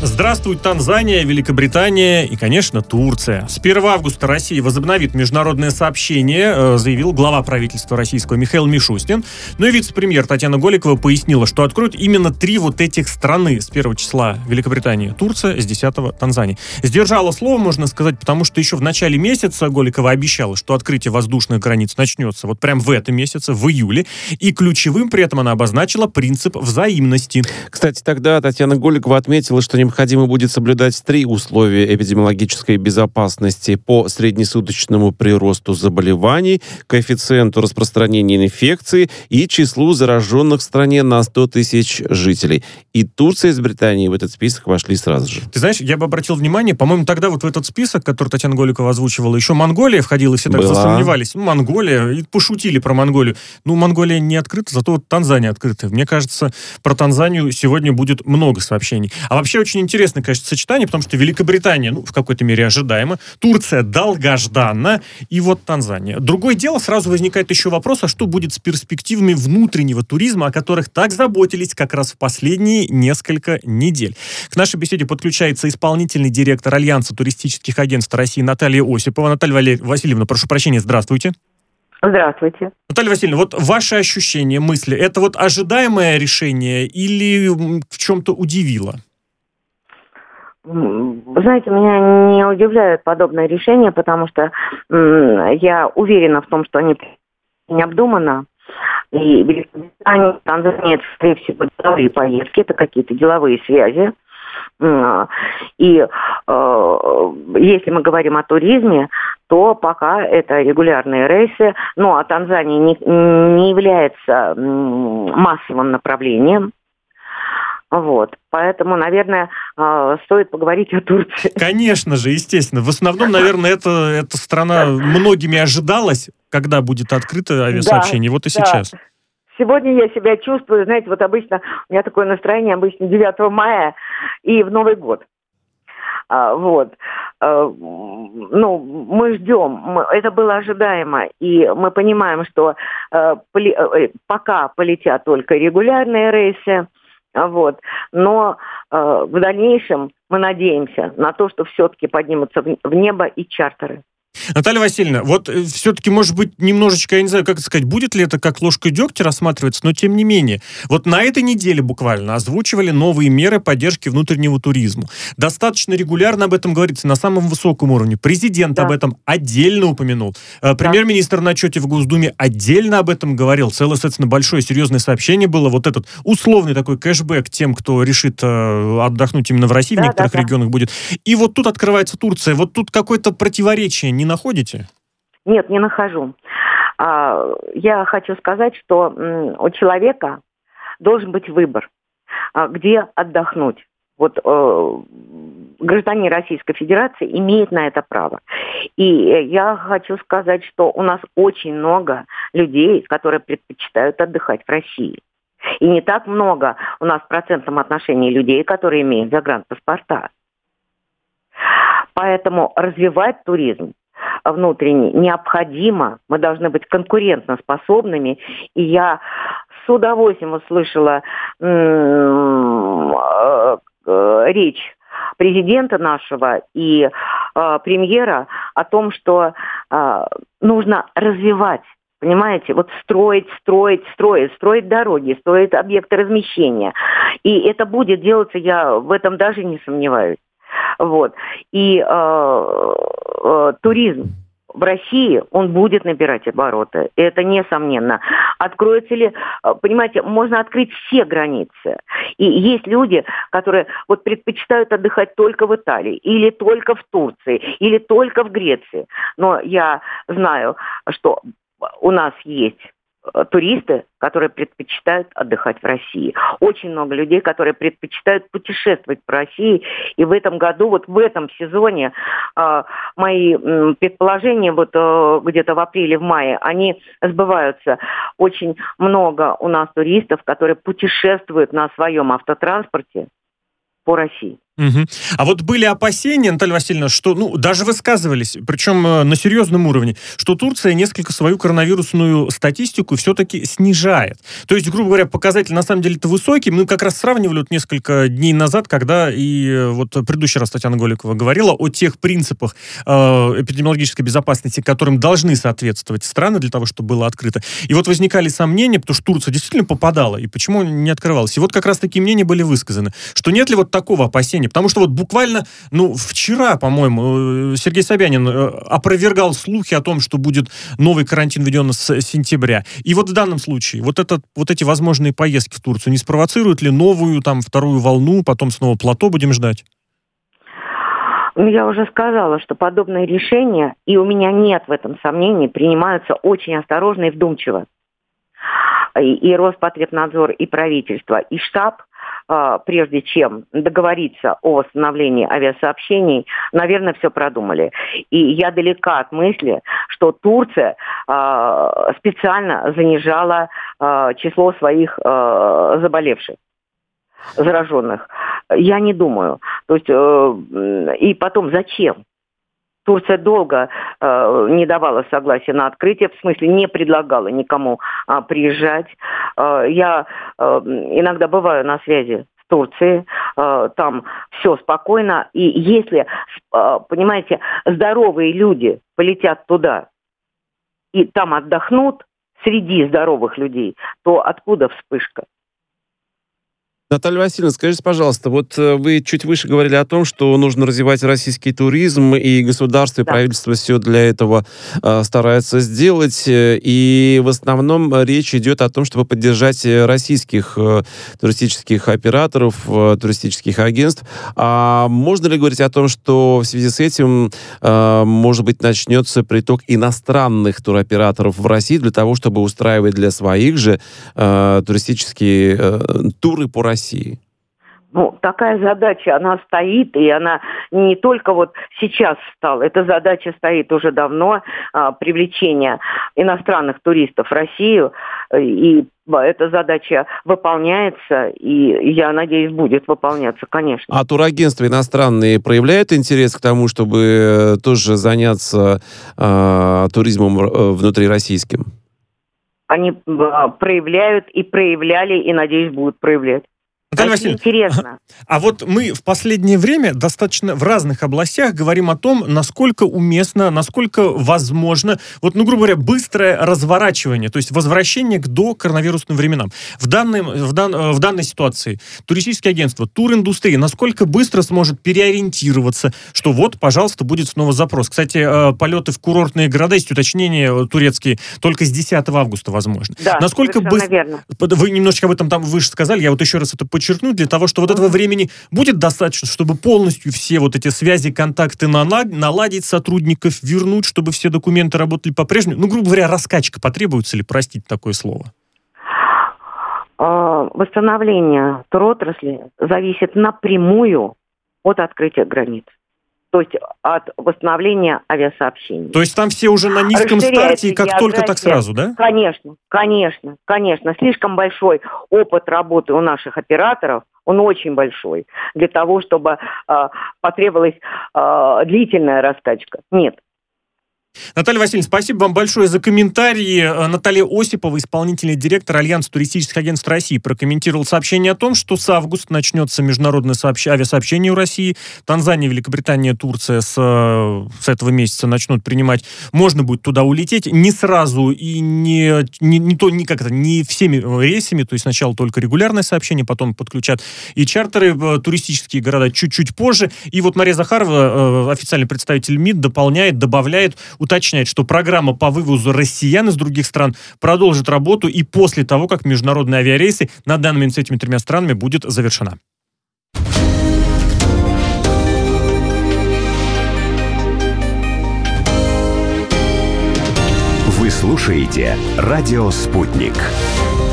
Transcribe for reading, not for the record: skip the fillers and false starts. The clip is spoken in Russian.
Здравствуй, Танзания, Великобритания и, конечно, Турция. С 1 августа Россия возобновит международное сообщение, заявил глава правительства российского Михаил Мишустин. Ну и вице-премьер Татьяна Голикова пояснила, что откроют именно 3 вот этих страны. С 1 числа Великобритания, Турция, с 10-го Танзания. Сдержала слово, можно сказать, потому что еще в начале месяца Голикова обещала, что открытие воздушных границ начнется вот прям в этом месяце, в июле. И ключевым при этом она обозначила принцип взаимности. Кстати, тогда Татьяна Голикова отметила, что необходимо будет соблюдать 3 условия эпидемиологической безопасности по среднесуточному приросту заболеваний, коэффициенту распространения инфекции и числу зараженных в стране на 100 тысяч жителей. И Турция с Британией в этот список вошли сразу же. Ты знаешь, я бы обратил внимание, по-моему, тогда вот в этот список, который Татьяна Голикова озвучивала, еще Монголия входила, и все так засомневались. Монголия, и пошутили про Монголию. Монголия не открыта, зато вот Танзания открыта. Мне кажется, про Танзанию сегодня будет много сообщений. А вообще очень интересное, конечно, сочетание, потому что Великобритания, в какой-то мере ожидаемо, Турция долгожданна, и вот Танзания. Другое дело, сразу возникает еще вопрос, а что будет с перспективами внутреннего туризма, о которых так заботились как раз в последние несколько недель. К нашей беседе подключается исполнительный директор Альянса туристических агентств России Наталья Осипова. Наталья Васильевна, прошу прощения, здравствуйте. Здравствуйте. Наталья Васильевна, вот ваши ощущения, мысли, это вот ожидаемое решение или в чем-то удивило? Вы знаете, меня не удивляет подобное решение, потому что я уверена в том, что они необдуманно. И Великобритания, Танзания, это, скорее всего, деловые поездки, это какие-то деловые связи. И если мы говорим о туризме, то пока это регулярные рейсы, а Танзания не является массовым направлением. Поэтому, наверное, стоит поговорить о Турции. Конечно же, естественно. В основном, наверное, эта страна многими ожидалась, когда будет открыто авиасообщение. Вот и сейчас. Сегодня я себя чувствую, знаете, вот обычно у меня такое настроение обычно 9 мая и в Новый год. Мы ждем, это было ожидаемо, и мы понимаем, что пока полетят только регулярные рейсы, но в дальнейшем мы надеемся на то, что все-таки поднимутся в небо и чартеры. Наталья Васильевна, вот все-таки, может быть, немножечко, я не знаю, как это сказать, будет ли это как ложкой дегтя рассматриваться, но тем не менее. Вот на этой неделе буквально озвучивали новые меры поддержки внутреннего туризма. Достаточно регулярно об этом говорится на самом высоком уровне. Президент об этом отдельно упомянул. Премьер-министр на отчете в Госдуме отдельно об этом говорил. Целое, соответственно, большое серьезное сообщение было. Вот этот условный такой кэшбэк тем, кто решит отдохнуть именно в России, в некоторых регионах будет. И вот тут открывается Турция. Вот тут какое-то противоречие не находите? Нет, не нахожу. Я хочу сказать, что у человека должен быть выбор, где отдохнуть. Гражданин Российской Федерации имеет на это право. И я хочу сказать, что у нас очень много людей, которые предпочитают отдыхать в России. И не так много у нас в процентном отношении людей, которые имеют загранпаспорта. Поэтому развивать туризм внутренний необходимо, мы должны быть конкурентоспособными, и я с удовольствием услышала речь президента нашего и премьера о том, что нужно развивать, понимаете, строить дороги, строить объекты размещения, и это будет делаться, я в этом даже не сомневаюсь. И туризм в России, он будет набирать обороты. Это несомненно. Откроется ли... Понимаете, можно открыть все границы. И есть люди, которые предпочитают отдыхать только в Италии, или только в Турции, или только в Греции. Но я знаю, что у нас есть туристы, которые предпочитают отдыхать в России. Очень много людей, которые предпочитают путешествовать по России. И в этом году, в этом сезоне, мои предположения, где-то в апреле, в мае, они сбываются. Очень много у нас туристов, которые путешествуют на своем автотранспорте по России. Угу. А вот были опасения, Наталья Васильевна, что, даже высказывались, причем на серьезном уровне, что Турция несколько свою коронавирусную статистику все-таки снижает. То есть, грубо говоря, показатель на самом деле-то высокий. Мы как раз сравнивали вот несколько дней назад, когда и вот предыдущий раз Татьяна Голикова говорила о тех принципах эпидемиологической безопасности, которым должны соответствовать страны для того, чтобы было открыто. И вот возникали сомнения, потому что Турция действительно попадала, и почему не открывалась. И вот как раз такие мнения были высказаны, что нет ли вот такого опасения. Потому что вот буквально, вчера, по-моему, Сергей Собянин опровергал слухи о том, что будет новый карантин введен с сентября. И вот в данном случае вот эти возможные поездки в Турцию не спровоцируют ли новую, вторую волну, потом снова плато будем ждать? Я уже сказала, что подобные решения, и у меня нет в этом сомнений, принимаются очень осторожно и вдумчиво. И Роспотребнадзор, и правительство, и штаб, прежде чем договориться о восстановлении авиасообщений, наверное, все продумали. И я далека от мысли, что Турция специально занижала число своих заболевших, зараженных. Я не думаю. То есть, и потом, зачем? Турция долго не давала согласия на открытие, в смысле не предлагала никому приезжать. Я иногда бываю на связи с Турцией, там все спокойно. И если, понимаете, здоровые люди полетят туда и там отдохнут среди здоровых людей, то откуда вспышка? Наталья Васильевна, скажите, пожалуйста, вот вы чуть выше говорили о том, что нужно развивать российский туризм, и государство, и правительство все для этого старается сделать, и в основном речь идет о том, чтобы поддержать российских туристических операторов, туристических агентств. А можно ли говорить о том, что в связи с этим, может быть, начнется приток иностранных туроператоров в Россию для того, чтобы устраивать для своих же туристические туры по России? Такая задача, она стоит, и она не только вот сейчас стала. Эта задача стоит уже давно, привлечение иностранных туристов в Россию, и эта задача выполняется, и, я надеюсь, будет выполняться, конечно. А турагентства иностранные проявляют интерес к тому, чтобы тоже заняться туризмом внутрироссийским? Они проявляют и проявляли, и, надеюсь, будут проявлять. Наталья Васильевна, интересно. А вот мы в последнее время достаточно в разных областях говорим о том, насколько уместно, насколько возможно, грубо говоря, быстрое разворачивание, то есть возвращение к докоронавирусным временам. В данной ситуации туристические агентства, туриндустрия, насколько быстро сможет переориентироваться, что пожалуйста, будет снова запрос. Кстати, полеты в курортные города, есть уточнения турецкие, только с 10 августа возможно. Да, насколько быстро... верно. Вы немножечко об этом там выше сказали, я еще раз это подчеркнуть, для того, что этого времени будет достаточно, чтобы полностью все эти связи, контакты наладить, сотрудников вернуть, чтобы все документы работали по-прежнему. Грубо говоря, раскачка потребуется ли, простите такое слово? Восстановление туротрасли зависит напрямую от открытия границ. То есть от восстановления авиасообщений. То есть там все уже на низком старте, и как только так сразу, да? Конечно. Слишком большой опыт работы у наших операторов, он очень большой, для того, чтобы потребовалась длительная раскачка. Нет. Наталья Васильевна, спасибо вам большое за комментарии. Наталья Осипова, исполнительный директор Альянса туристических агентств России, прокомментировал сообщение о том, что с августа начнется международное авиасообщение у России. Танзания, Великобритания, Турция с этого месяца начнут принимать. Можно будет туда улететь не сразу и не всеми рейсами, то есть сначала только регулярное сообщение, потом подключат и чартеры в туристические города чуть-чуть позже. И Мария Захарова, официальный представитель МИД, добавляет, уточняет, что программа по вывозу россиян из других стран продолжит работу и после того, как международные авиарейсы на данный момент с этими 3 странами будет завершена. Вы слушаете «Радио Спутник».